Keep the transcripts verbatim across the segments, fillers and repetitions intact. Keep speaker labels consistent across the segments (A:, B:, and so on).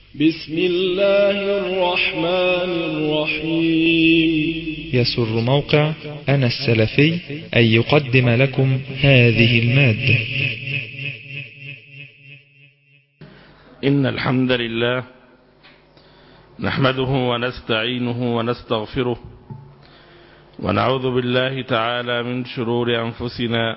A: بسم الله الرحمن الرحيم.
B: يسر موقع أنا السلفي أن يقدم لكم هذه المادة.
C: إن الحمد لله نحمده ونستعينه ونستغفره ونعوذ بالله تعالى من شرور أنفسنا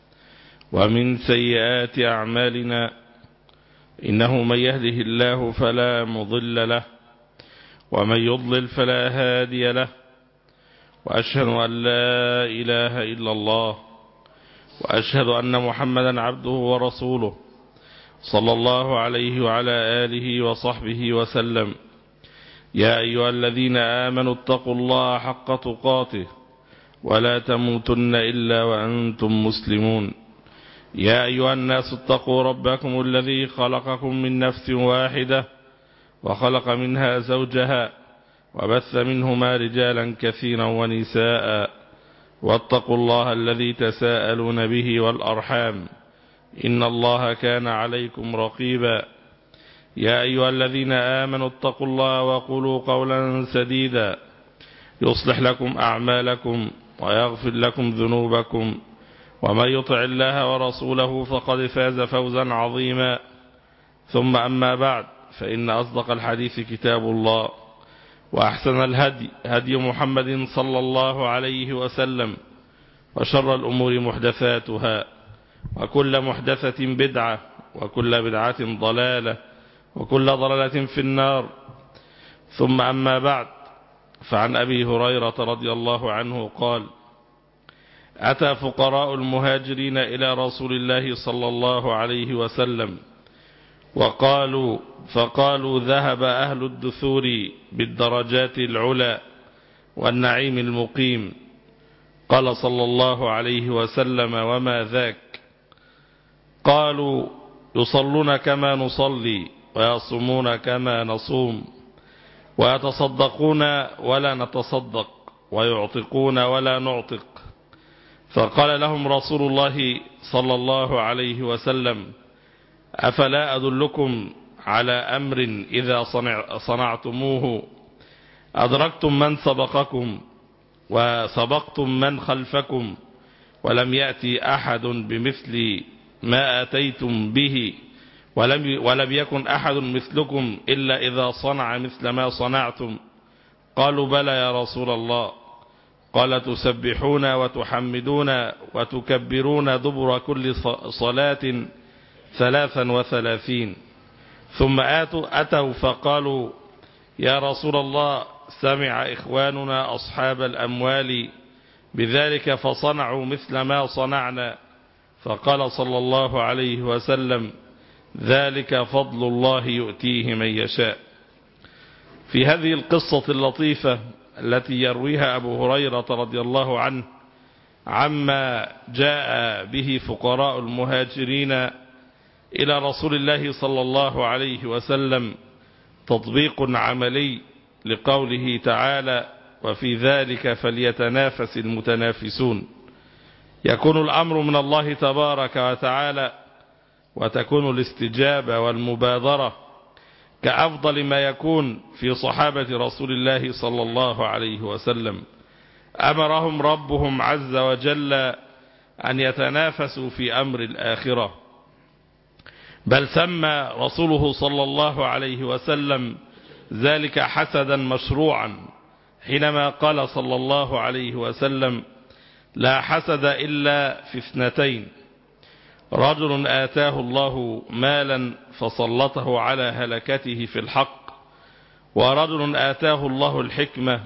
C: ومن سيئات أعمالنا، إنه من يهده الله فلا مضل له ومن يضلل فلا هادي له، وأشهد أن لا إله إلا الله، وأشهد أن محمدا عبده ورسوله صلى الله عليه وعلى آله وصحبه وسلم. يا أيها الذين آمنوا اتقوا الله حق تقاته ولا تموتن إلا وأنتم مسلمون. يا أيها الناس اتقوا ربكم الذي خلقكم من نفس واحدة وخلق منها زوجها وبث منهما رجالا كثيرا ونساء، واتقوا الله الذي تساءلون به والأرحام إن الله كان عليكم رقيبا. يا أيها الذين آمنوا اتقوا الله وقولوا قولا سديدا يصلح لكم أعمالكم ويغفر لكم ذنوبكم، ومن يطع الله ورسوله فقد فاز فوزا عظيما. ثم أما بعد، فإن أصدق الحديث كتاب الله، وأحسن الهدي هدي محمد صلى الله عليه وسلم، وشر الأمور محدثاتها، وكل محدثة بدعة، وكل بدعة ضلالة، وكل ضلالة في النار. ثم أما بعد، فعن أبي هريرة رضي الله عنه قال: أتى فقراء المهاجرين إلى رسول الله صلى الله عليه وسلم وقالوا فقالوا ذهب أهل الدثور بالدرجات العلى والنعيم المقيم. قال صلى الله عليه وسلم: وما ذاك؟ قالوا: يصلون كما نصلي ويصومون كما نصوم ويتصدقون ولا نتصدق ويعتقون ولا نعتق. فقال لهم رسول الله صلى الله عليه وسلم: أفلا أدلكم على أمر إذا صنع صنعتموه أدركتم من سبقكم وسبقتم من خلفكم، ولم يأتي أحد بمثل ما أتيتم به، ولم, ولم يكن أحد مثلكم إلا إذا صنع مثل ما صنعتم. قالوا: بلى يا رسول الله. قال: تسبحون وتحمدون وتكبرون دبر كل صلاة ثلاثا وثلاثين. ثم آتوا أتوا فقالوا: يا رسول الله، سمع إخواننا أصحاب الأموال بذلك فصنعوا مثل ما صنعنا. فقال صلى الله عليه وسلم: ذلك فضل الله يؤتيه من يشاء. في هذه القصة اللطيفة التي يرويها أبو هريرة رضي الله عنه عما جاء به فقراء المهاجرين إلى رسول الله صلى الله عليه وسلم، تطبيق عملي لقوله تعالى: وفي ذلك فليتنافس المتنافسون. يكون الأمر من الله تبارك وتعالى، وتكون الاستجابة والمبادرة كأفضل ما يكون في صحابة رسول الله صلى الله عليه وسلم. أمرهم ربهم عز وجل أن يتنافسوا في أمر الآخرة، بل سمى رسوله صلى الله عليه وسلم ذلك حسدا مشروعا، حينما قال صلى الله عليه وسلم: لا حسد إلا في اثنتين: رجل آتاه الله مالا فسلطه على هلكته في الحق، ورجل آتاه الله الحكمة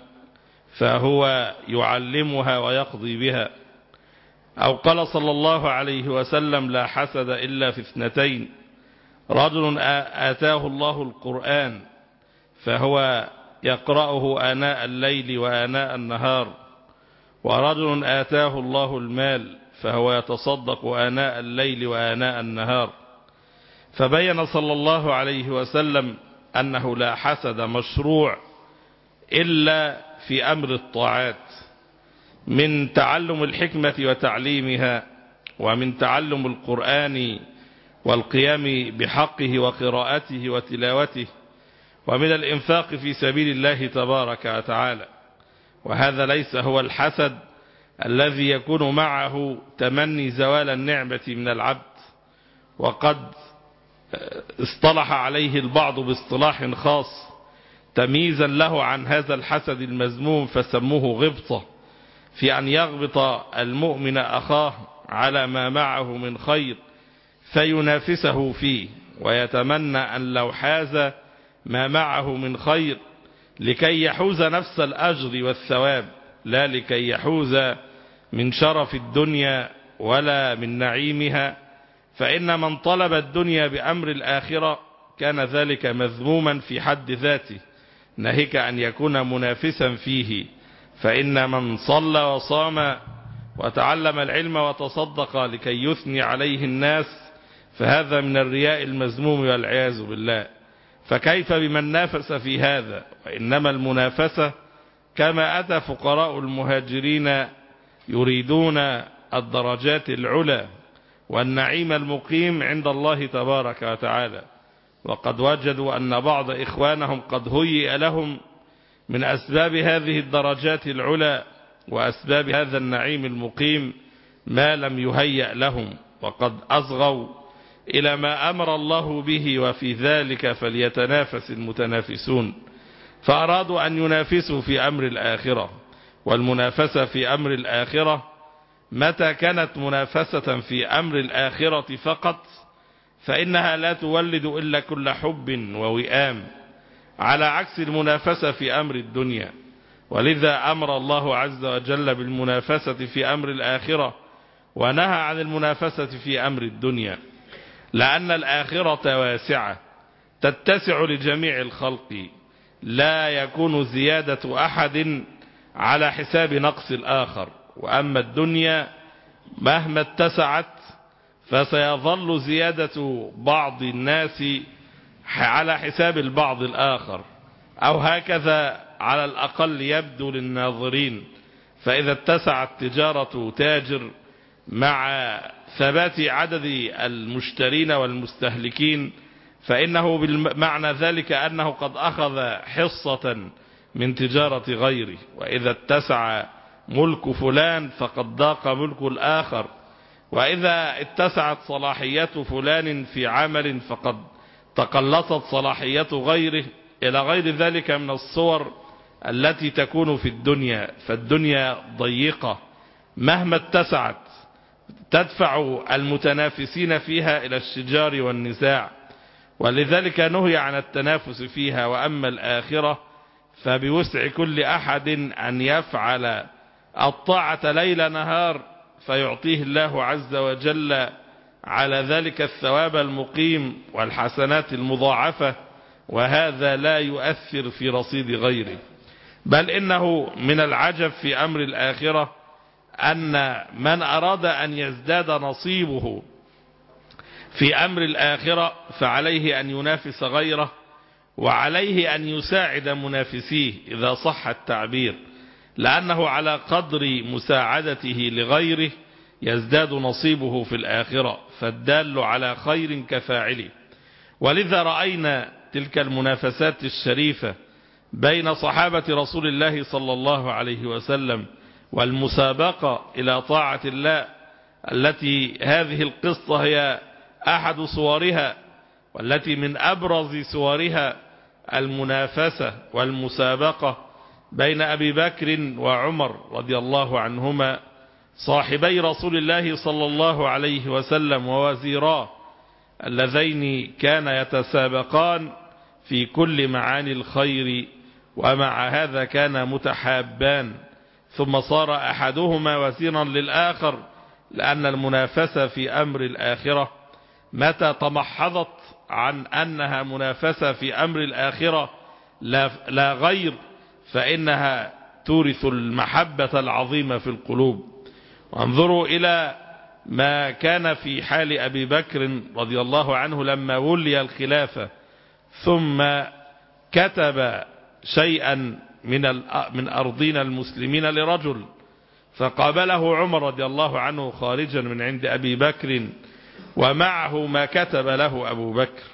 C: فهو يعلمها ويقضي بها. أو قال صلى الله عليه وسلم: لا حسد إلا في اثنتين: رجل آتاه الله القرآن فهو يقرأه آناء الليل وآناء النهار، ورجل آتاه الله المال فهو يتصدق آناء الليل وآناء النهار. فبين صلى الله عليه وسلم أنه لا حسد مشروع إلا في أمر الطاعات، من تعلم الحكمة وتعليمها، ومن تعلم القرآن والقيام بحقه وقراءته وتلاوته، ومن الإنفاق في سبيل الله تبارك وتعالى. وهذا ليس هو الحسد الذي يكون معه تمني زوال النعمة من العبد، وقد اصطلح عليه البعض باصطلاح خاص تمييزا له عن هذا الحسد المذموم، فسموه غبطة، في أن يغبط المؤمن أخاه على ما معه من خير فينافسه فيه، ويتمنى أن لو حاز ما معه من خير لكي يحوز نفس الأجر والثواب، لا لكي يحوز من شرف الدنيا ولا من نعيمها. فإن من طلب الدنيا بأمر الآخرة كان ذلك مذموما في حد ذاته، ناهيك أن يكون منافسا فيه. فإن من صلى وصام وتعلم العلم وتصدق لكي يثني عليه الناس فهذا من الرياء المذموم والعياذ بالله. فكيف بمن نافس في هذا؟ وإنما المنافسة كما أتى فقراء المهاجرين يريدون الدرجات العلى والنعيم المقيم عند الله تبارك وتعالى، وقد وجدوا أن بعض إخوانهم قد هيئ لهم من أسباب هذه الدرجات العلى وأسباب هذا النعيم المقيم ما لم يهيأ لهم، وقد أصغوا إلى ما أمر الله به، وفي ذلك فليتنافس المتنافسون. فأرادوا أن ينافسوا في أمر الآخرة، والمنافسة في أمر الآخرة متى كانت منافسة في أمر الآخرة فقط فإنها لا تولد إلا كل حب ووئام، على عكس المنافسة في أمر الدنيا. ولذا أمر الله عز وجل بالمنافسة في أمر الآخرة ونهى عن المنافسة في أمر الدنيا، لأن الآخرة واسعة تتسع لجميع الخلق، لا يكون زيادة أحد على حساب نقص الآخر. وأما الدنيا مهما اتسعت فسيظل زيادة بعض الناس على حساب البعض الآخر، أو هكذا على الأقل يبدو للناظرين. فإذا اتسعت تجارة تاجر مع ثبات عدد المشترين والمستهلكين فإنه بالمعنى ذلك أنه قد أخذ حصة من تجارة غيره. وإذا اتسع ملك فلان فقد ضاق ملك الآخر، وإذا اتسعت صلاحية فلان في عمل فقد تقلصت صلاحية غيره، إلى غير ذلك من الصور التي تكون في الدنيا. فالدنيا ضيقة مهما اتسعت تدفع المتنافسين فيها إلى الشجار والنزاع، ولذلك نهي عن التنافس فيها. وأما الآخرة فبوسع كل أحد أن يفعل الطاعة ليل نهار فيعطيه الله عز وجل على ذلك الثواب المقيم والحسنات المضاعفة، وهذا لا يؤثر في رصيد غيره. بل إنه من العجب في أمر الآخرة أن من أراد أن يزداد نصيبه في أمر الآخرة فعليه أن ينافس غيره، وعليه أن يساعد منافسيه إذا صح التعبير، لأنه على قدر مساعدته لغيره يزداد نصيبه في الآخرة، فالدال على خير كفاعله. ولذا رأينا تلك المنافسات الشريفة بين صحابة رسول الله صلى الله عليه وسلم والمسابقة إلى طاعة الله، التي هذه القصة هي أحد صورها، والتي من أبرز صورها المنافسة والمسابقة بين أبي بكر وعمر رضي الله عنهما، صاحبي رسول الله صلى الله عليه وسلم ووزيراه، اللذين كان يتسابقان في كل معاني الخير، ومع هذا كان متحابان. ثم صار أحدهما وزيرا للآخر، لأن المنافسة في أمر الآخرة متى تمحضت عن أنها منافسة في أمر الآخرة لا, لا غير، فإنها تورث المحبة العظيمة في القلوب. وانظروا إلى ما كان في حال أبي بكر رضي الله عنه لما ولي الخلافة ثم كتب شيئا من من أرضين المسلمين لرجل، فقابله عمر رضي الله عنه خارجا من عند أبي بكر ومعه ما كتب له أبو بكر،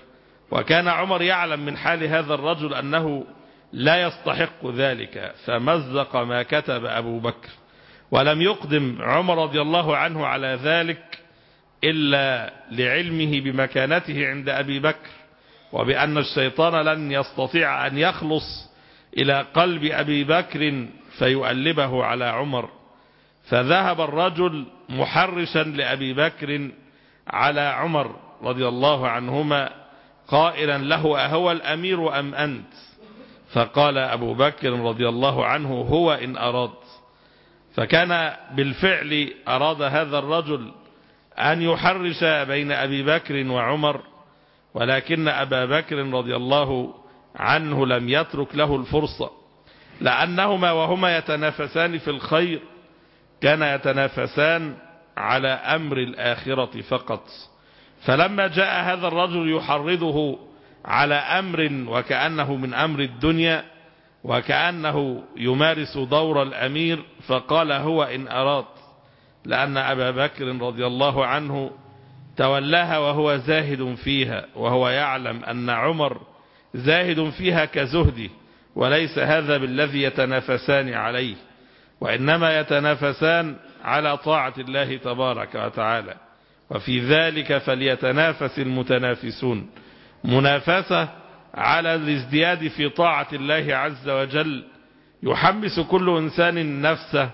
C: وكان عمر يعلم من حال هذا الرجل أنه لا يستحق ذلك، فمزق ما كتب أبو بكر، ولم يقدم عمر رضي الله عنه على ذلك إلا لعلمه بمكانته عند أبي بكر، وبأن الشيطان لن يستطيع أن يخلص إلى قلب أبي بكر فيؤلبه على عمر. فذهب الرجل محرشا لأبي بكر على عمر رضي الله عنهما قائلا له: أهو الأمير أم أنت؟ فقال أبو بكر رضي الله عنه: هو إن أراد. فكان بالفعل أراد هذا الرجل أن يحرش بين أبي بكر وعمر، ولكن أبا بكر رضي الله عنه لم يترك له الفرصة، لأنهما وهما يتنافسان في الخير كان يتنافسان على أمر الآخرة فقط. فلما جاء هذا الرجل يحرضه على أمر وكأنه من أمر الدنيا وكأنه يمارس دور الأمير، فقال: هو إن أراد، لأن أبا بكر رضي الله عنه تولاها وهو زاهد فيها، وهو يعلم أن عمر زاهد فيها كزهده، وليس هذا بالذي يتنافسان عليه، وإنما يتنافسان على طاعة الله تبارك وتعالى، وفي ذلك فليتنافس المتنافسون. منافسة على الازدياد في طاعة الله عز وجل يحمس كل إنسان نفسه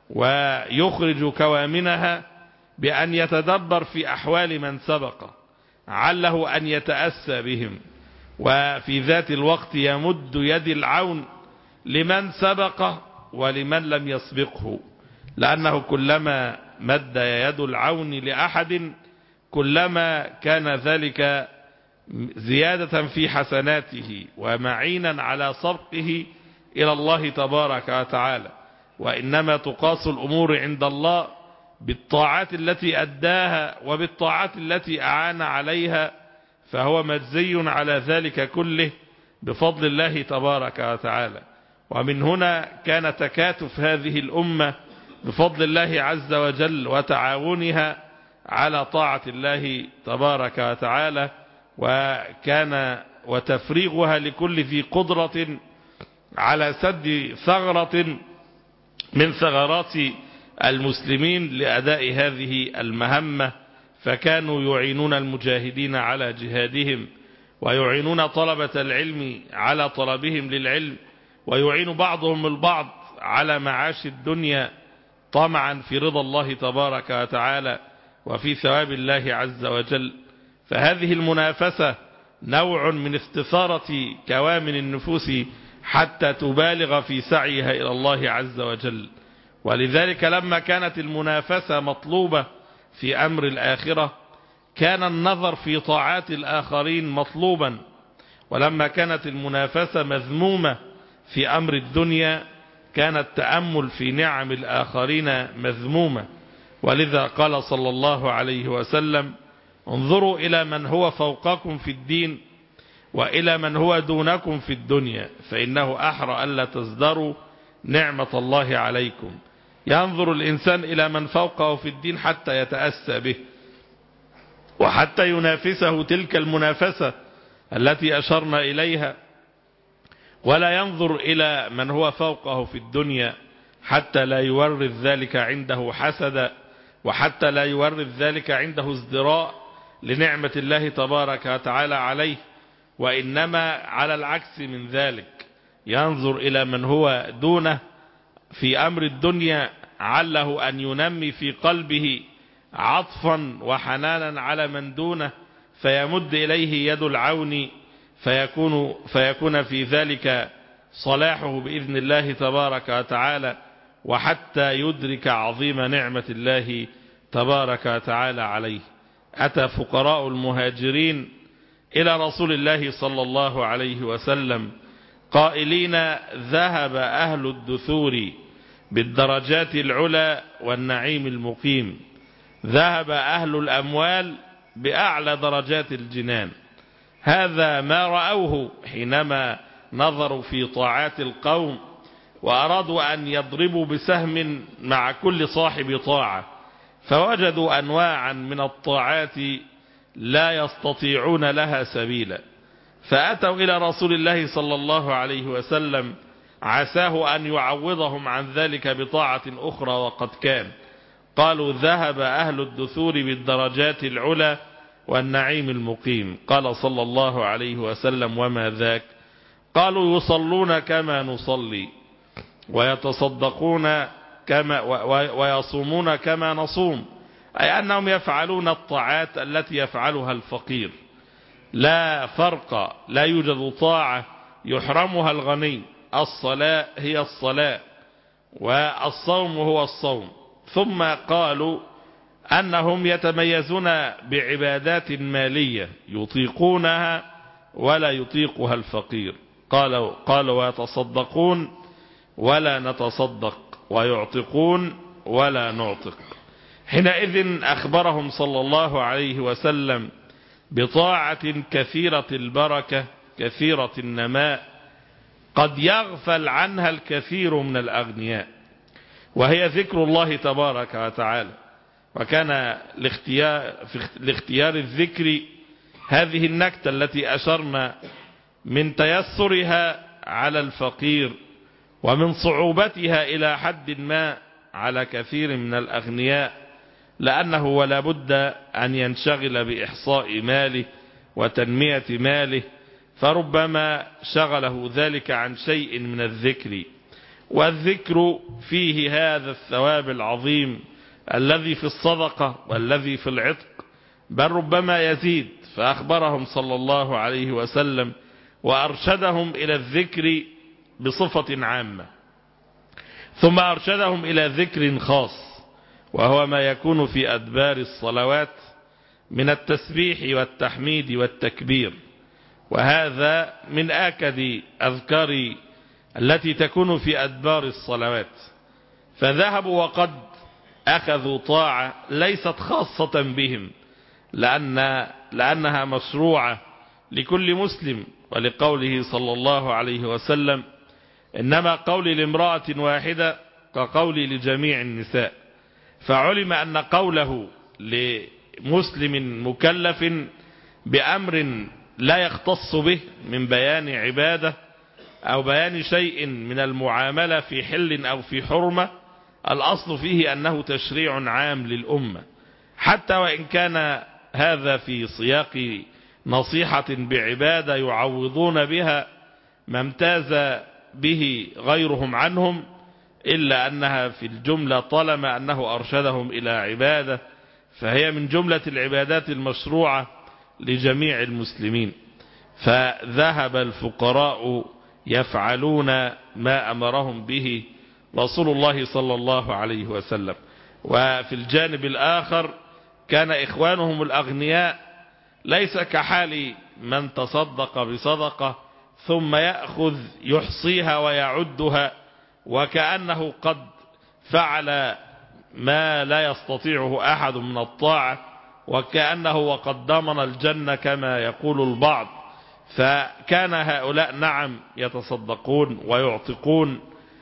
C: ويخرج كوامنها بأن يتدبر في أحوال من سبق عله أن يتأسى بهم، وفي ذات الوقت يمد يد العون لمن سبق ولمن لم يسبقه، لأنه كلما مد يد العون لأحد كلما كان ذلك زيادة في حسناته ومعينا على سبقه إلى الله تبارك وتعالى. وإنما تقاس الأمور عند الله بالطاعات التي أداها وبالطاعات التي أعان عليها، فهو مجزي على ذلك كله بفضل الله تبارك وتعالى. ومن هنا كان تكاتف هذه الأمة بفضل الله عز وجل وتعاونها على طاعة الله تبارك وتعالى، وكان وتفريغها لكل ذي قدرة على سد ثغرة من ثغرات المسلمين لأداء هذه المهمة، فكانوا يعينون المجاهدين على جهادهم، ويعينون طلبة العلم على طلبهم للعلم، ويعين بعضهم البعض على معاش الدنيا طمعا في رضا الله تبارك وتعالى وفي ثواب الله عز وجل. فهذه المنافسة نوع من استثارة كوامن النفوس حتى تبالغ في سعيها إلى الله عز وجل. ولذلك لما كانت المنافسة مطلوبة في أمر الآخرة كان النظر في طاعات الآخرين مطلوبا، ولما كانت المنافسة مذمومة في أمر الدنيا كان التأمل في نعم الآخرين مذمومة. ولذا قال صلى الله عليه وسلم: انظروا إلى من هو فوقكم في الدين وإلى من هو دونكم في الدنيا، فإنه أحرى ألا تزدروا نعمة الله عليكم. ينظر الإنسان إلى من فوقه في الدين حتى يتأسى به وحتى ينافسه تلك المنافسة التي أشرنا إليها، ولا ينظر إلى من هو فوقه في الدنيا حتى لا يورث ذلك عنده حسدا، وحتى لا يورث ذلك عنده ازدراء لنعمة الله تبارك وتعالى عليه، وإنما على العكس من ذلك ينظر إلى من هو دونه في أمر الدنيا عله أن ينمي في قلبه عطفا وحنانا على من دونه، فيمد إليه يد العون فيكون, فيكون في ذلك صلاحه بإذن الله تبارك وتعالى، وحتى يدرك عظيم نعمة الله تبارك وتعالى عليه. أتى فقراء المهاجرين إلى رسول الله صلى الله عليه وسلم قائلين: ذهب أهل الدثور بالدرجات العلى والنعيم المقيم، ذهب أهل الأموال بأعلى درجات الجنان. هذا ما رأوه حينما نظروا في طاعات القوم وأرادوا أن يضربوا بسهم مع كل صاحب طاعة، فوجدوا أنواعا من الطاعات لا يستطيعون لها سبيلا. فأتوا إلى رسول الله صلى الله عليه وسلم عساه أن يعوضهم عن ذلك بطاعة أخرى وقد كان. قالوا ذهب أهل الدثور بالدرجات العلى والنعيم المقيم. قال صلى الله عليه وسلم وما ذاك؟ قالوا يصلون كما نصلي ويتصدقون كما ويصومون كما نصوم، أي أنهم يفعلون الطاعات التي يفعلها الفقير. لا فرق، لا يوجد طاعة يحرمها الغني. الصلاة هي الصلاة والصوم هو الصوم. ثم قالوا أنهم يتميزون بعبادات مالية يطيقونها ولا يطيقها الفقير. قالوا قالوا ويتصدقون ولا نتصدق ويعتقون ولا نعتق. حينئذ أخبرهم صلى الله عليه وسلم بطاعة كثيرة البركة كثيرة النماء قد يغفل عنها الكثير من الأغنياء، وهي ذكر الله تبارك وتعالى. وكان لاختيار الذكر هذه النكتة التي أشرنا من تيسرها على الفقير ومن صعوبتها إلى حد ما على كثير من الأغنياء، لأنه ولا بد أن ينشغل بإحصاء ماله وتنمية ماله، فربما شغله ذلك عن شيء من الذكر. والذكر فيه هذا الثواب العظيم الذي في الصدقة والذي في العتق، بل ربما يزيد. فأخبرهم صلى الله عليه وسلم وأرشدهم إلى الذكر بصفة عامة، ثم أرشدهم إلى ذكر خاص، وهو ما يكون في أدبار الصلوات من التسبيح والتحميد والتكبير. وهذا من آكد أذكار التي تكون في أدبار الصلوات. فذهبوا وقد أخذوا طاعة ليست خاصة بهم، لأن لأنها مشروعة لكل مسلم، ولقوله صلى الله عليه وسلم إنما قولي لامرأة واحدة كقولي لجميع النساء. فعلم أن قوله لمسلم مكلف بأمر لا يختص به من بيان عبادة أو بيان شيء من المعاملة في حل أو في حرمة، الأصل فيه أنه تشريع عام للأمة، حتى وإن كان هذا في سياق نصيحة بعبادة يعوضون بها ما امتاز به غيرهم عنهم، إلا أنها في الجملة طالما أنه أرشدهم إلى عبادة فهي من جملة العبادات المشروعة لجميع المسلمين. فذهب الفقراء يفعلون ما أمرهم به رسول الله صلى الله عليه وسلم. وفي الجانب الآخر كان إخوانهم الأغنياء ليس كحال من تصدق بصدقة ثم يأخذ يحصيها ويعدها وكأنه قد فعل ما لا يستطيعه أحد من الطاعة، وكأنه وقد ضمن الجنة كما يقول البعض. فكان هؤلاء نعم يتصدقون ويعتقون،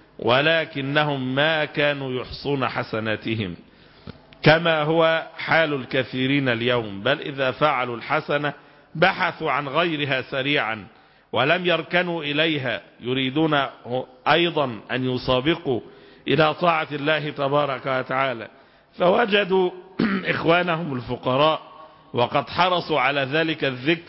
C: ولكنهم ما كانوا يحصون حسناتهم كما هو حال الكثيرين اليوم، بل إذا فعلوا الحسنة بحثوا عن غيرها سريعا ولم يركنوا إليها، يريدون أيضا أن يسابقوا إلى طاعة الله تبارك وتعالى. فوجدوا إخوانهم الفقراء وقد حرصوا على ذلك الذكر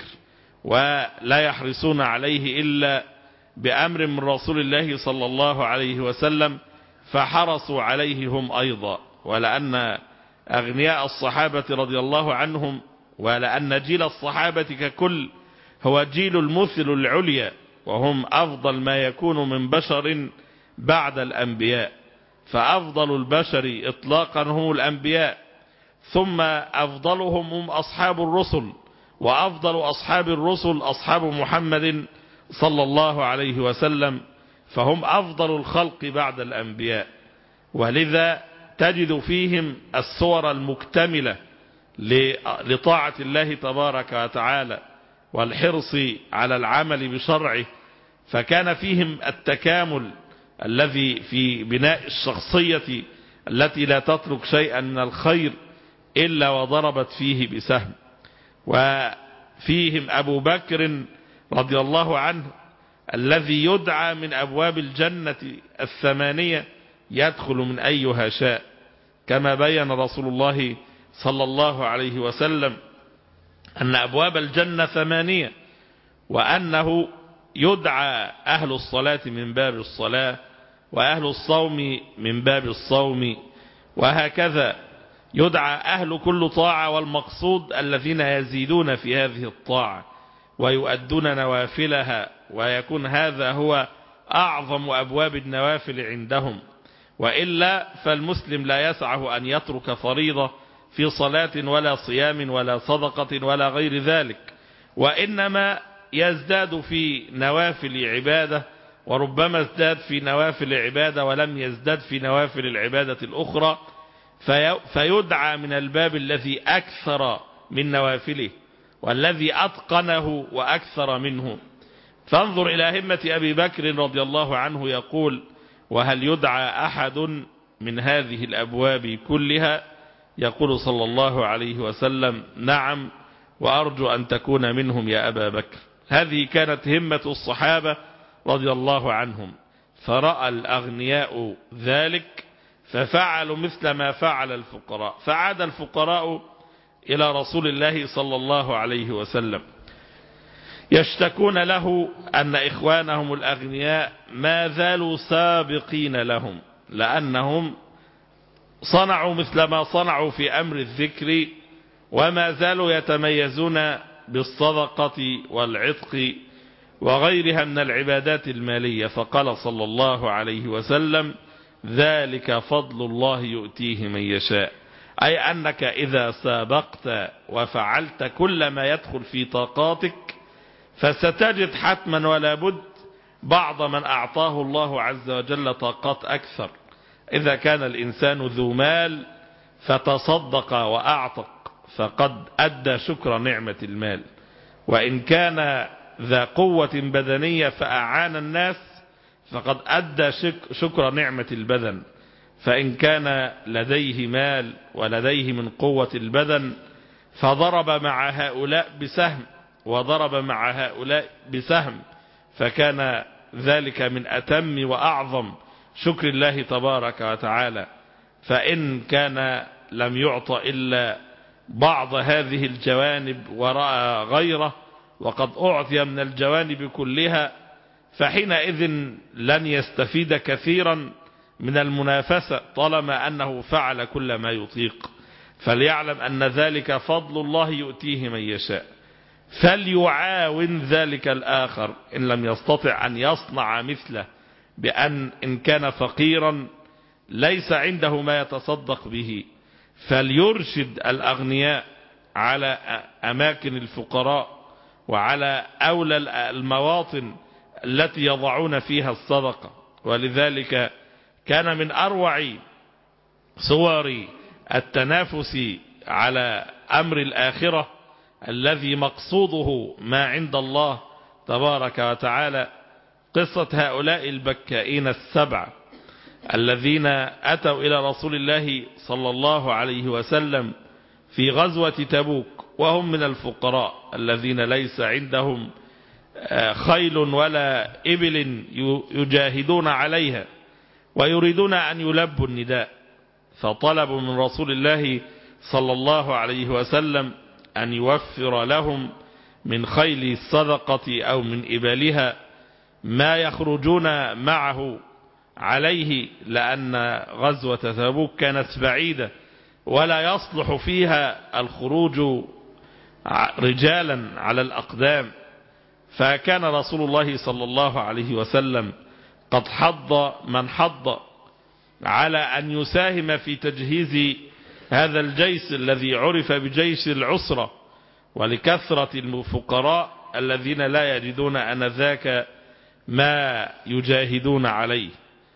C: ولا يحرصون عليه إلا بأمر من رسول الله صلى الله عليه وسلم، فحرصوا عليه هم أيضا. ولأن أغنياء الصحابة رضي الله عنهم، ولأن جيل الصحابة ككل هو جيل المثل العليا، وهم أفضل ما يكون من بشر بعد الأنبياء، فأفضل البشر إطلاقا هم الأنبياء، ثم أفضلهم هم أصحاب الرسل، وأفضل أصحاب الرسل أصحاب محمد صلى الله عليه وسلم، فهم أفضل الخلق بعد الأنبياء. ولذا تجد فيهم الصور المكتملة لطاعة الله تبارك وتعالى والحرص على العمل بشرعه. فكان فيهم التكامل الذي في بناء الشخصية التي لا تترك شيئا من الخير إلا وضربت فيه بسهم. وفيهم أبو بكر رضي الله عنه الذي يدعى من أبواب الجنة الثمانية يدخل من أيها شاء، كما بين رسول الله صلى الله عليه وسلم أن أبواب الجنة ثمانية، وأنه يدعى أهل الصلاة من باب الصلاة، وأهل الصوم من باب الصوم، وهكذا يدعى أهل كل طاعة، والمقصود الذين يزيدون في هذه الطاعة ويؤدون نوافلها، ويكون هذا هو أعظم أبواب النوافل عندهم. وإلا فالمسلم لا يسعه أن يترك فريضة في صلاة ولا صيام ولا صدقة ولا غير ذلك، وإنما يزداد في نوافل عبادة، وربما ازداد في نوافل عبادة ولم يزداد في نوافل العبادة الأخرى، في فيدعى من الباب الذي أكثر من نوافله والذي أتقنه وأكثر منه. فانظر إلى همة أبي بكر رضي الله عنه يقول: وهل يدعى أحد من هذه الأبواب كلها؟ يقول صلى الله عليه وسلم: نعم، وأرجو أن تكون منهم يا أبا بكر. هذه كانت همة الصحابة رضي الله عنهم، فرأى الأغنياء ذلك ففعلوا مثل ما فعل الفقراء، فعاد الفقراء إلى رسول الله صلى الله عليه وسلم يشتكون له أن إخوانهم الأغنياء ما زالوا سابقين لهم، لأنهم صنعوا مثل ما صنعوا في أمر الذكر، وما زالوا يتميزون بالصدقة والعتق وغيرها من العبادات المالية. فقال صلى الله عليه وسلم: ذلك فضل الله يؤتيه من يشاء، أي أنك إذا سابقت وفعلت كل ما يدخل في طاقاتك فستجد حتما ولا بد بعض من أعطاه الله عز وجل طاقات أكثر. إذا كان الإنسان ذو مال فتصدق وأعتق فقد أدى شكر نعمة المال، وإن كان ذا قوة بدنية فأعان الناس فقد أدى شكر نعمة البدن، فإن كان لديه مال ولديه من قوة البدن فضرب مع هؤلاء بسهم وضرب مع هؤلاء بسهم، فكان ذلك من أتم وأعظم شكر الله تبارك وتعالى. فإن كان لم يعط إلا بعض هذه الجوانب ورأى غيره وقد أعطي من الجوانب كلها، فحينئذ لن يستفيد كثيرا من المنافسة طالما أنه فعل كل ما يطيق. فليعلم أن ذلك فضل الله يؤتيه من يشاء، فليعاون ذلك الآخر إن لم يستطع أن يصنع مثله، بأن إن كان فقيرا ليس عنده ما يتصدق به فليرشد الأغنياء على أماكن الفقراء وعلى أولى المواطن التي يضعون فيها الصدقة. ولذلك كان من أروع صور التنافس على أمر الآخرة الذي مقصوده ما عند الله تبارك وتعالى قصة هؤلاء البكائين السبع الذين أتوا إلى رسول الله صلى الله عليه وسلم في غزوة تبوك، وهم من الفقراء الذين ليس عندهم خيل ولا إبل يجاهدون عليها، ويريدون أن يلبوا النداء، فطلبوا من رسول الله صلى الله عليه وسلم أن يوفر لهم من خيل الصدقة أو من إبلها ما يخرجون معه عليه، لأن غزوة تبوك كانت بعيدة ولا يصلح فيها الخروج رجالا على الأقدام. فكان رسول الله صلى الله عليه وسلم قد حض من حض على أن يساهم في تجهيز هذا الجيش الذي عرف بجيش العسرة، ولكثرة الفقراء الذين لا يجدون آنذاك ما يجاهدون عليه.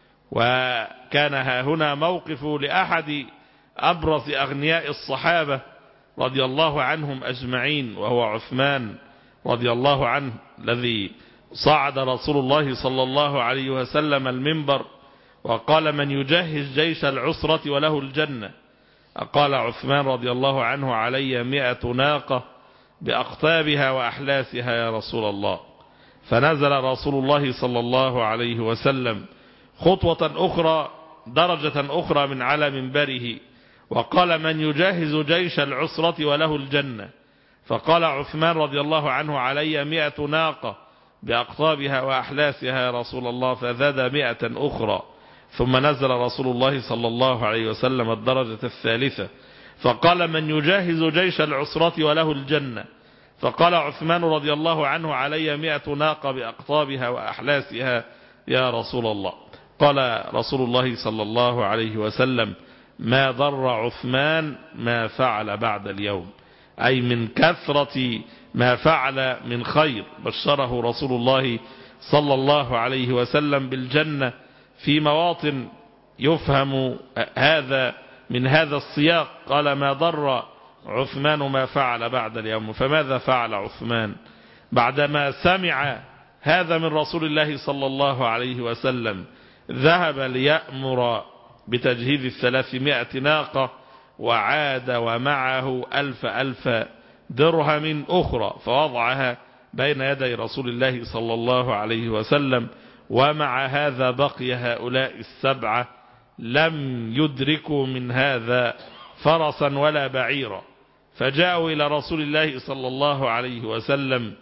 C: وكان ها هنا موقف لأحد أبرز أغنياء الصحابة رضي الله عنهم أجمعين، وهو عثمان رضي الله عنه، الذي صعد رسول الله صلى الله عليه وسلم المنبر وقال: من يجهز جيش العسرة وله الجنة. قال عثمان رضي الله عنه: علي مئة ناقة بأقطابها وأحلاسها يا رسول الله. فنزل رسول الله صلى الله عليه وسلم خطوة أخرى درجة أخرى من على منبره وقال: من يجهز جيش العسرة وله الجنة؟ فقال عثمان رضي الله عنه: علي مئة ناقة بأقطابها وأحلاسها يا رسول الله، فزاد مئة أخرى. ثم نزل رسول الله صلى الله عليه وسلم الدرجة الثالثة فقال: من يجهز جيش العسرة وله الجنة؟ فقال عثمان رضي الله عنه: علي مئة ناقة بأقطابها وأحلاسها يا رسول الله. قال رسول الله صلى الله عليه وسلم: ما ضر عثمان ما فعل بعد اليوم، أي من كثرة ما فعل من خير. بشره رسول الله صلى الله عليه وسلم بالجنة في مواطن يفهم هذا من هذا السياق. قال: ما ضر عثمان ما فعل بعد اليوم. فماذا فعل عثمان بعدما سمع هذا من رسول الله صلى الله عليه وسلم؟ ذهب ليأمر بتجهيز الثلاثمائة ناقة، وعاد ومعه ألف ألف درهم أخرى فوضعها بين يدي رسول الله صلى الله عليه وسلم. ومع هذا بقي هؤلاء السبعة لم يدركوا من هذا فرسا ولا بعيرا، فجاءوا إلى رسول الله صلى الله عليه وسلم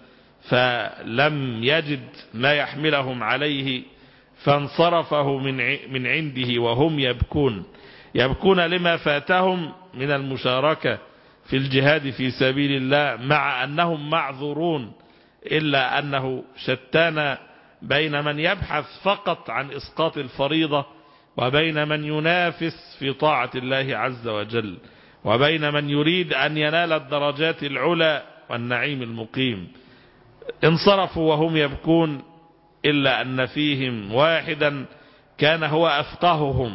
C: فلم يجد ما يحملهم عليه، فانصرفه من عنده وهم يبكون يبكون لما فاتهم من المشاركة في الجهاد في سبيل الله، مع أنهم معذورون، إلا أنه شتان بين من يبحث فقط عن إسقاط الفريضة، وبين من ينافس في طاعة الله عز وجل، وبين من يريد أن ينال الدرجات العلى والنعيم المقيم. انصرفوا وهم يبكون، إلا أن فيهم واحدا كان هو أفقههم،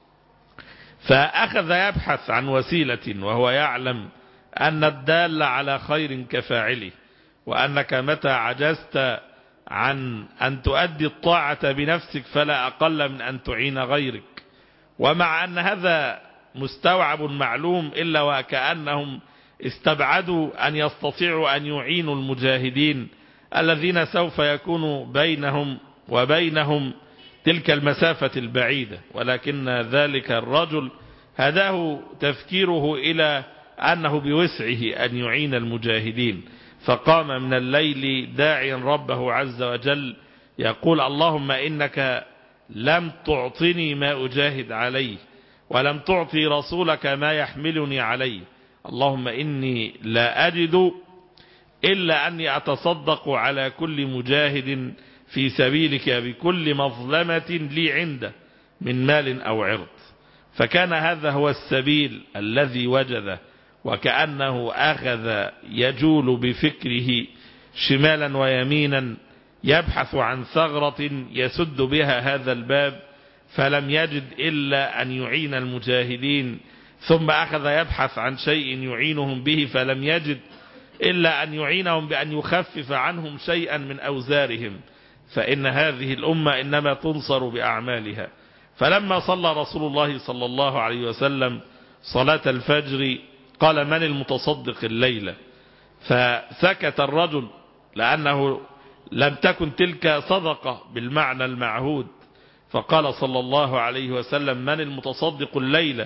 C: فأخذ يبحث عن وسيلة، وهو يعلم أن الدال على خير كفاعله، وأنك متى عجزت عن أن تؤدي الطاعة بنفسك فلا أقل من أن تعين غيرك. ومع أن هذا مستوعب معلوم، إلا وكأنهم استبعدوا أن يستطيعوا أن يعينوا المجاهدين الذين سوف يكون بينهم وبينهم تلك المسافة البعيدة. ولكن ذلك الرجل هداه تفكيره إلى أنه بوسعه أن يعين المجاهدين، فقام من الليل داعيا ربه عز وجل يقول: اللهم إنك لم تعطني ما أجاهد عليه، ولم تعطي رسولك ما يحملني عليه، اللهم إني لا أجد إلا أني أتصدق على كل مجاهد في سبيلك بكل مظلمة لي عنده من مال أو عرض. فكان هذا هو السبيل الذي وجده، وكأنه أخذ يجول بفكره شمالا ويمينا يبحث عن ثغرة يسد بها هذا الباب، فلم يجد إلا أن يعين المجاهدين. ثم أخذ يبحث عن شيء يعينهم به، فلم يجد إلا أن يعينهم بأن يخفف عنهم شيئا من أوزارهم، فإن هذه الأمة إنما تنصر بأعمالها. فلما صلى رسول الله صلى الله عليه وسلم صلاة الفجر قال: من المتصدق الليلة؟ فسكت الرجل، لأنه لم تكن تلك صدقة بالمعنى المعهود. فقال صلى الله عليه وسلم: من المتصدق الليلة؟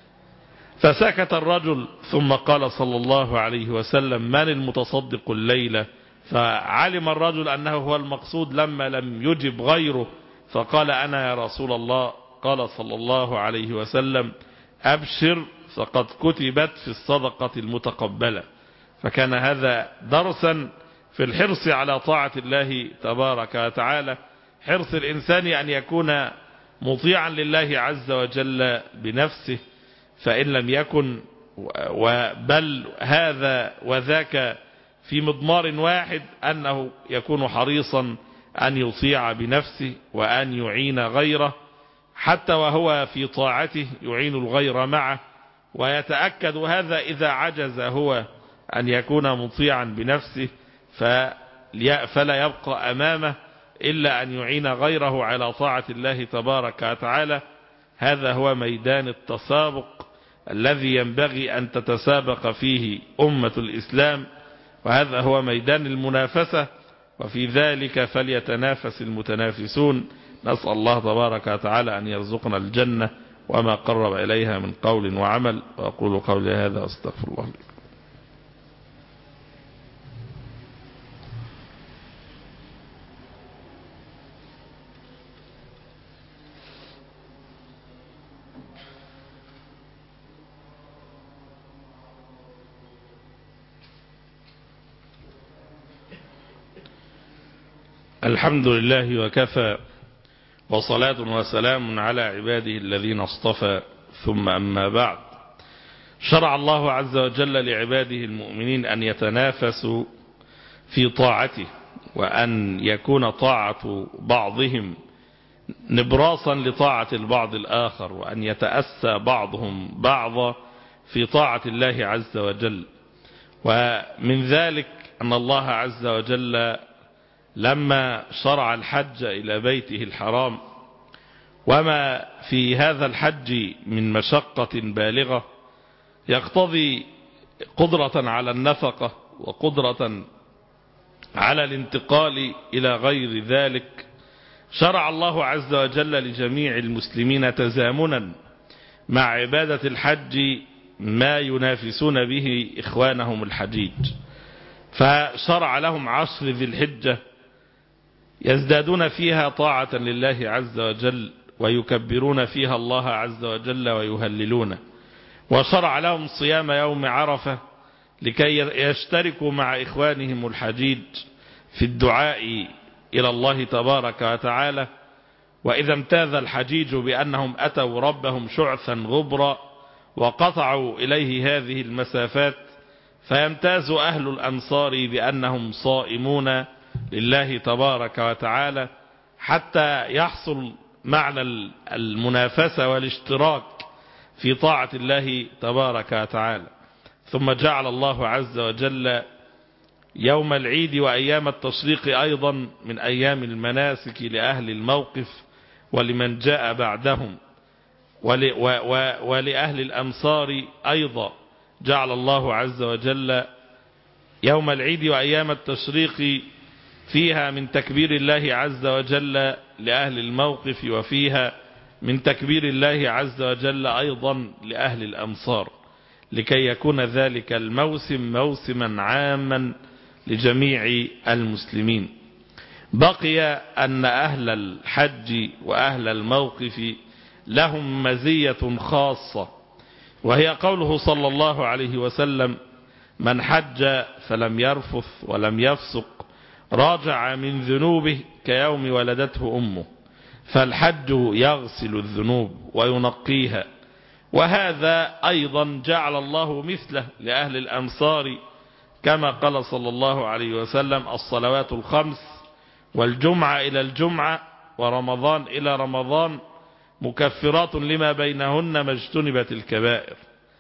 C: فسكت الرجل، ثم قال صلى الله عليه وسلم: من المتصدق الليلة؟ فعلم الرجل أنه هو المقصود لما لم يجب غيره، فقال: أنا يا رسول الله. قال صلى الله عليه وسلم: أبشر، فقد كتبت في الصدقة المتقبلة. فكان هذا درسا في الحرص على طاعة الله تبارك وتعالى، حرص الإنسان أن يكون مطيعا لله عز وجل بنفسه، فإن لم يكن بل هذا وذاك في مضمار واحد، أنه يكون حريصا أن يطيع بنفسه وأن يعين غيره، حتى وهو في طاعته يعين الغير معه، ويتأكد هذا إذا عجز هو أن يكون مطيعا بنفسه فلا يبقى أمامه إلا أن يعين غيره على طاعة الله تبارك وتعالى. هذا هو ميدان التسابق الذي ينبغي أن تتسابق فيه أمة الإسلام، وهذا هو ميدان المنافسة، وفي ذلك فليتنافس المتنافسون. نسأل الله تبارك وتعالى أن يرزقنا الجنة وما قرب إليها من قول وعمل. وأقول قولي هذا أستغفر الله لي. الحمد لله وكفى، وصلاة وسلام على عباده الذين اصطفى، ثم أما بعد. شرع الله عز وجل لعباده المؤمنين أن يتنافسوا في طاعته، وأن يكون طاعة بعضهم نبراسا لطاعة البعض الآخر، وأن يتأسى بعضهم بعضا في طاعة الله عز وجل. ومن ذلك أن الله عز وجل لما شرع الحج إلى بيته الحرام، وما في هذا الحج من مشقة بالغة يقتضي قدرة على النفقة وقدرة على الانتقال إلى غير ذلك، شرع الله عز وجل لجميع المسلمين تزامنا مع عبادة الحج ما ينافسون به إخوانهم الحجيج. فشرع لهم عشر ذي الحجة يزدادون فيها طاعة لله عز وجل، ويكبرون فيها الله عز وجل ويهللونه. وشرع لهم صيام يوم عرفة لكي يشتركوا مع إخوانهم الحجيج في الدعاء إلى الله تبارك وتعالى. وإذا امتاز الحجيج بأنهم أتوا ربهم شعثا غبرا وقطعوا إليه هذه المسافات، فيمتاز أهل الأمصار بأنهم صائمون لله تبارك وتعالى، حتى يحصل معنى المنافسة والاشتراك في طاعة الله تبارك وتعالى. ثم جعل الله عز وجل يوم العيد وأيام التشريق أيضا من أيام المناسك لأهل الموقف ولمن جاء بعدهم، ولأهل الأمصار أيضا جعل الله عز وجل يوم العيد وأيام التشريق فيها من تكبير الله عز وجل لأهل الموقف، وفيها من تكبير الله عز وجل أيضا لأهل الأمصار، لكي يكون ذلك الموسم موسما عاما لجميع المسلمين. بقي أن أهل الحج وأهل الموقف لهم مزية خاصة، وهي قوله صلى الله عليه وسلم: من حج فلم يرفث ولم يفسق راجع من ذنوبه كيوم ولدته أمه. فالحج يغسل الذنوب وينقيها. وهذا أيضا جعل الله مثله لأهل الأمصار، كما قال صلى الله عليه وسلم: الصلوات الخمس والجمعة إلى الجمعة ورمضان إلى رمضان مكفرات لما بينهن ما اجتنبت الكبائر.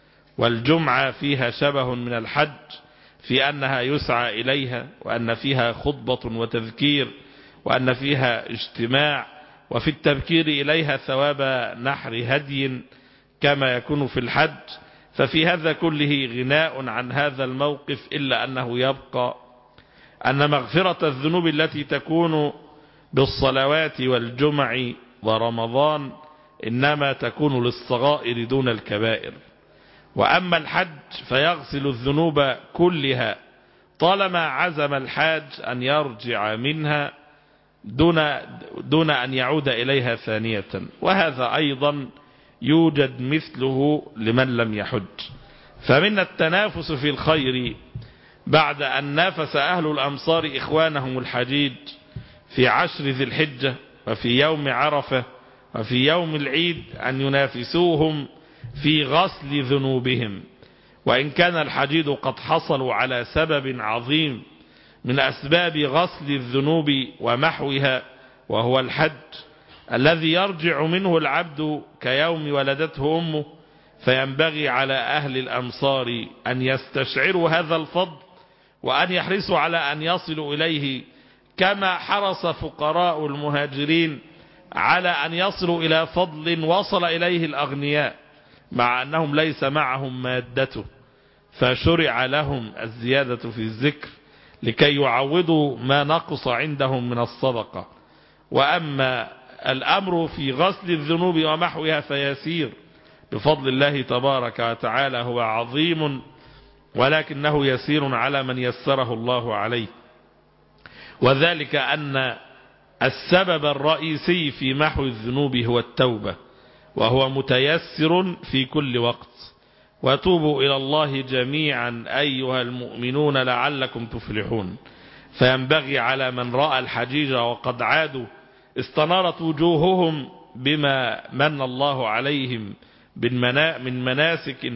C: والجمعة فيها شبه من الحج في أنها يسعى إليها، وأن فيها خطبة وتذكير، وأن فيها اجتماع، وفي التبكير إليها ثواب نحر هدي كما يكون في الحج. ففي هذا كله غناء عن هذا الموقف، إلا أنه يبقى أن مغفرة الذنوب التي تكون بالصلوات والجمع ورمضان إنما تكون للصغائر دون الكبائر. وأما الحج فيغسل الذنوب كلها طالما عزم الحاج أن يرجع منها دون, دون أن يعود إليها ثانية. وهذا أيضا يوجد مثله لمن لم يحج. فمن التنافس في الخير بعد أن نافس أهل الأمصار إخوانهم الحجيج في عشر ذي الحجة وفي يوم عرفة وفي يوم العيد أن ينافسوهم في غسل ذنوبهم. وإن كان الحجيج قد حصلوا على سبب عظيم من أسباب غسل الذنوب ومحوها، وهو الحج الذي يرجع منه العبد كيوم ولدته أمه. فينبغي على أهل الأمصار أن يستشعروا هذا الفضل، وأن يحرصوا على أن يصلوا إليه كما حرص فقراء المهاجرين على أن يصلوا إلى فضل وصل إليه الأغنياء، مع أنهم ليس معهم مادته، فشرع لهم الزيادة في الذكر لكي يعوضوا ما نقص عندهم من الصدقة. وأما الأمر في غسل الذنوب ومحوها فيسير بفضل الله تبارك وتعالى، هو عظيم ولكنه يسير على من يسره الله عليه. وذلك أن السبب الرئيسي في محو الذنوب هو التوبة، وهو متيسر في كل وقت. وتوبوا إلى الله جميعا أيها المؤمنون لعلكم تفلحون. فينبغي على من رأى الحجيج وقد عادوا استنارت وجوههم بما من الله عليهم من مناسك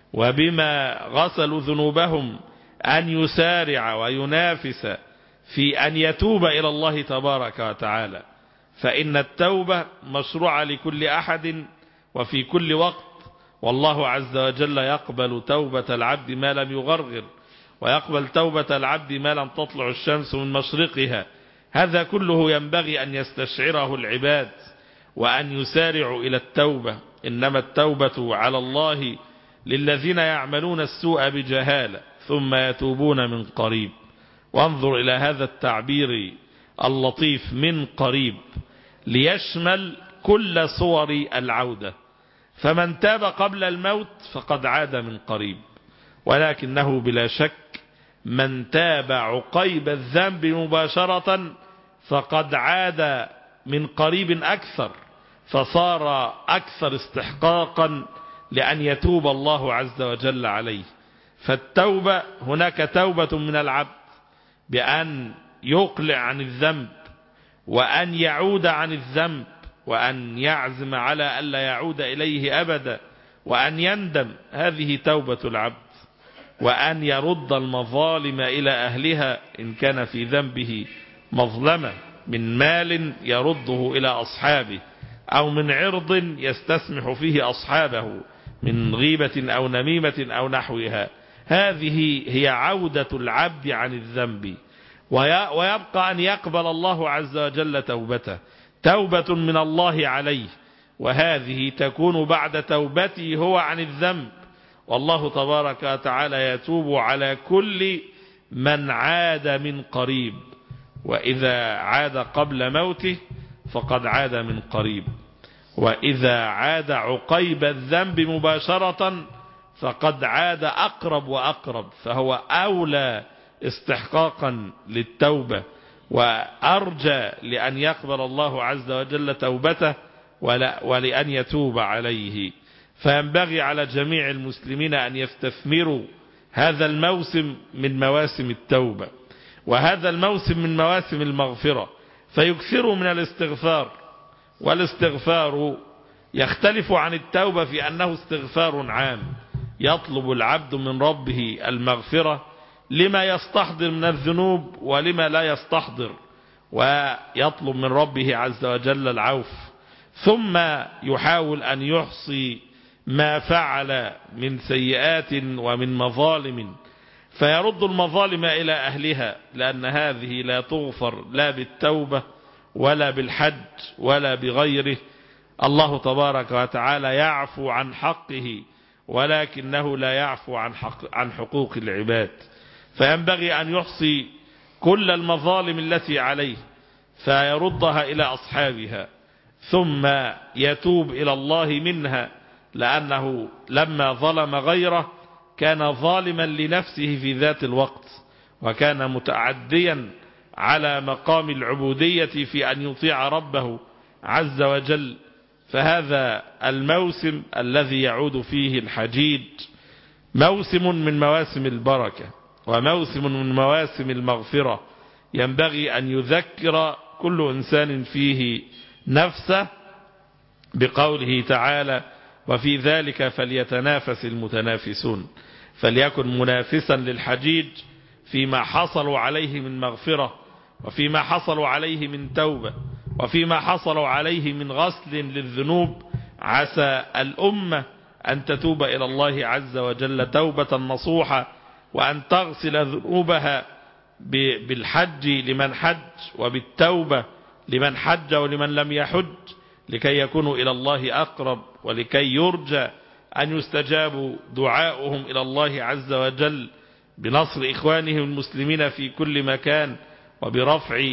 C: وبما غسلوا ذنوبهم أن يسارع وينافس في أن يتوب إلى الله تبارك وتعالى، فإن التوبة مشروعة لكل أحد وفي كل وقت. والله عز وجل يقبل توبة العبد ما لم يغرغر، ويقبل توبة العبد ما لم تطلع الشمس من مشرقها. هذا كله ينبغي أن يستشعره العباد وأن يسارعوا إلى التوبة. إنما التوبة على الله للذين يعملون السوء بجهالة ثم يتوبون من قريب. وانظر إلى هذا التعبير اللطيف من قريب ليشمل كل صور العودة. فمن تاب قبل الموت فقد عاد من قريب، ولكنه بلا شك من تاب عقيب الذنب مباشرة فقد عاد من قريب أكثر، فصار أكثر استحقاقا لأن يتوب الله عز وجل عليه. فالتوبة هناك توبة من العبد بأن يقلع عن الذنب وأن يعود عن الذنب وأن يعزم على ألا يعود إليه أبدا وأن يندم، هذه توبة العبد. وأن يرد المظالم إلى أهلها إن كان في ذنبه مظلمة من مال يرده إلى أصحابه، أو من عرض يستسمح فيه أصحابه من غيبة أو نميمة أو نحوها. هذه هي عودة العبد عن الذنب، ويبقى أن يقبل الله عز وجل توبته، توبة من الله عليه، وهذه تكون بعد توبته هو عن الذنب. والله تبارك وتعالى يتوب على كل من عاد من قريب، وإذا عاد قبل موته فقد عاد من قريب، وإذا عاد عقيب الذنب مباشرة فقد عاد أقرب وأقرب، فهو أولى استحقاقا للتوبة وأرجى لأن يقبل الله عز وجل توبته ولأن يتوب عليه. فينبغي على جميع المسلمين أن يستثمروا هذا الموسم من مواسم التوبة، وهذا الموسم من مواسم المغفرة، فيكثروا من الاستغفار. والاستغفار يختلف عن التوبة في أنه استغفار عام، يطلب العبد من ربه المغفرة لما يستحضر من الذنوب ولما لا يستحضر، ويطلب من ربه عز وجل العوف، ثم يحاول أن يحصي ما فعل من سيئات ومن مظالم، فيرد المظالم إلى أهلها، لأن هذه لا تغفر لا بالتوبة ولا بالحج ولا بغيره. الله تبارك وتعالى يعفو عن حقه، ولكنه لا يعفو عن, حق عن حقوق العباد. فينبغي أن يحصي كل المظالم التي عليه فيردها إلى أصحابها، ثم يتوب إلى الله منها، لأنه لما ظلم غيره كان ظالما لنفسه في ذات الوقت، وكان متعديا على مقام العبودية في أن يطيع ربه عز وجل. فهذا الموسم الذي يعود فيه الحجيج موسم من مواسم البركة وموسم من مواسم المغفرة، ينبغي أن يذكر كل إنسان فيه نفسه بقوله تعالى: وفي ذلك فليتنافس المتنافسون. فليكن منافسا للحجيج فيما حصلوا عليه من مغفرة، وفيما حصلوا عليه من توبة، وفيما حصلوا عليه من غسل للذنوب. عسى الأمة أن تتوب إلى الله عز وجل توبة نصوحة، وأن تغسل ذنوبها بالحج لمن حج، وبالتوبة لمن حج ولمن لم يحج، لكي يكونوا إلى الله أقرب، ولكي يرجى أن يستجاب دعاؤهم إلى الله عز وجل بنصر إخوانهم المسلمين في كل مكان وبرفع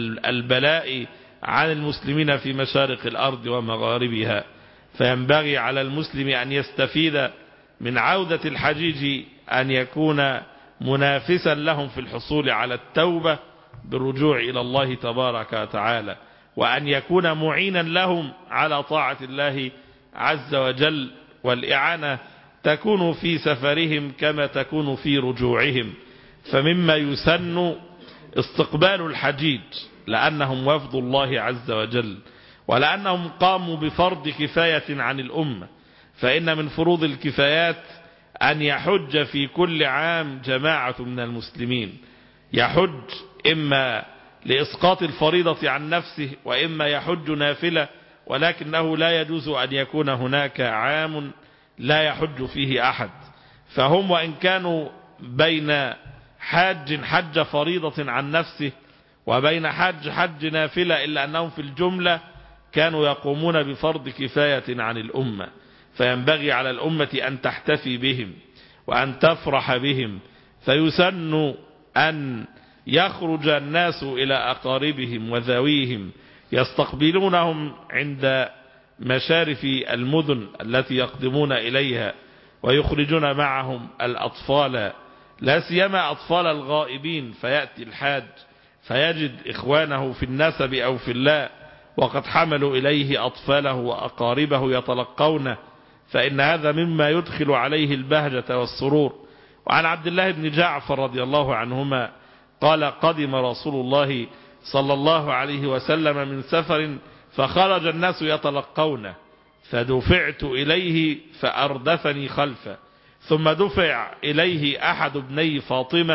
C: البلاء عن المسلمين في مشارق الأرض ومغاربها. فينبغي على المسلم أن يستفيد من عودة الحجيج أن يكون منافسا لهم في الحصول على التوبة بالرجوع إلى الله تبارك وتعالى، وأن يكون معينا لهم على طاعة الله عز وجل، والإعانة تكون في سفرهم كما تكون في رجوعهم. فمما يسن استقبال الحجيج لأنهم وفد الله عز وجل، ولأنهم قاموا بفرض كفاية عن الأمة. فإن من فروض الكفايات أن يحج في كل عام جماعة من المسلمين، يحج إما لإسقاط الفريضة عن نفسه وإما يحج نافلة، ولكنه لا يجوز أن يكون هناك عام لا يحج فيه أحد. فهم وإن كانوا بين حاج حج فريضة عن نفسه وبين حج حج نافلة، إلا أنهم في الجملة كانوا يقومون بفرض كفاية عن الأمة. فينبغي على الأمة أن تحتفي بهم وأن تفرح بهم. فيسن أن يخرج الناس إلى أقاربهم وذويهم يستقبلونهم عند مشارف المدن التي يقدمون إليها، ويخرجون معهم الأطفال، لا سيما أطفال الغائبين. فيأتي الحاج فيجد إخوانه في النسب أو في الله وقد حملوا إليه أطفاله وأقاربه يتلقونه، فإن هذا مما يدخل عليه البهجة والسرور. وعن عبد الله بن جعفر رضي الله عنهما قال: قدم رسول الله صلى الله عليه وسلم من سفر فخرج الناس يتلقونه، فدفعت إليه فأردفني خلفه، ثم دفع إليه أحد ابني فاطمة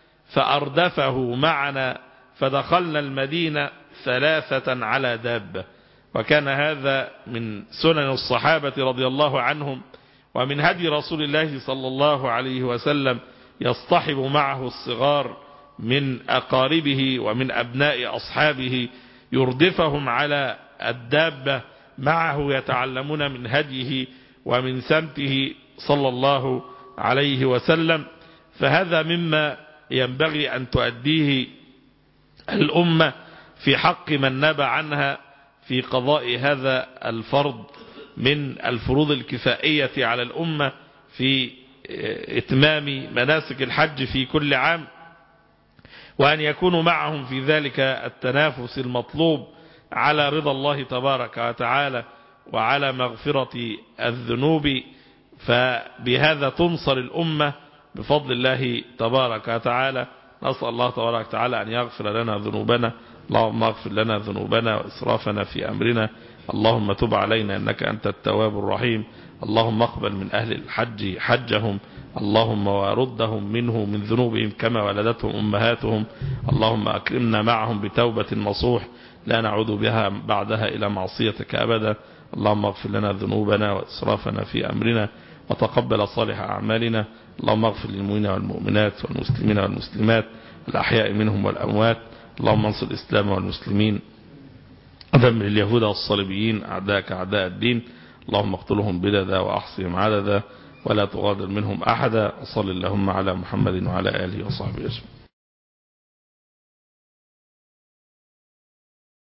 C: فأردفه معنا، فدخلنا المدينة ثلاثة على دابة. وكان هذا من سنن الصحابة رضي الله عنهم، ومن هدي رسول الله صلى الله عليه وسلم يصطحب معه الصغار من أقاربه ومن أبناء أصحابه، يردفهم على الدابة معه، يتعلمون من هديه ومن سمته صلى الله عليه وسلم. فهذا مما ينبغي أن تؤديه الأمة في حق من نبى عنها في قضاء هذا الفرض من الفروض الكفائية على الأمة في إتمام مناسك الحج في كل عام، وأن يكونوا معهم في ذلك التنافس المطلوب على رضا الله تبارك وتعالى وعلى مغفرة الذنوب. فبهذا تنصر الأمة بفضل الله تبارك وتعالى. نسأل الله تبارك وتعالى أن يغفر لنا ذنوبنا. اللهم اغفر لنا ذنوبنا وإسرافنا في أمرنا. اللهم تب علينا إنك أنت التواب الرحيم. اللهم اقبل من أهل الحج حجهم، اللهم وردهم منه من ذنوبهم كما ولدتهم أمهاتهم. اللهم أكرمنا معهم بتوبة نصوح لا نعود بها بعدها إلى معصيتك أبدا. اللهم اغفر لنا ذنوبنا وإسرافنا في أمرنا وتقبل صالح أعمالنا. اللهم اغفر للمؤمنين والمؤمنات والمسلمين والمسلمات الأحياء منهم والأموات. اللهم انصر الإسلام والمسلمين، دمر اليهود والصليبيين أعداءك أعداء الدين. اللهم اقتلهم بددا وأحصهم عددا ولا تغادر منهم أحدا. وصل اللهم على محمد وعلى آله وصحبه أجمعين.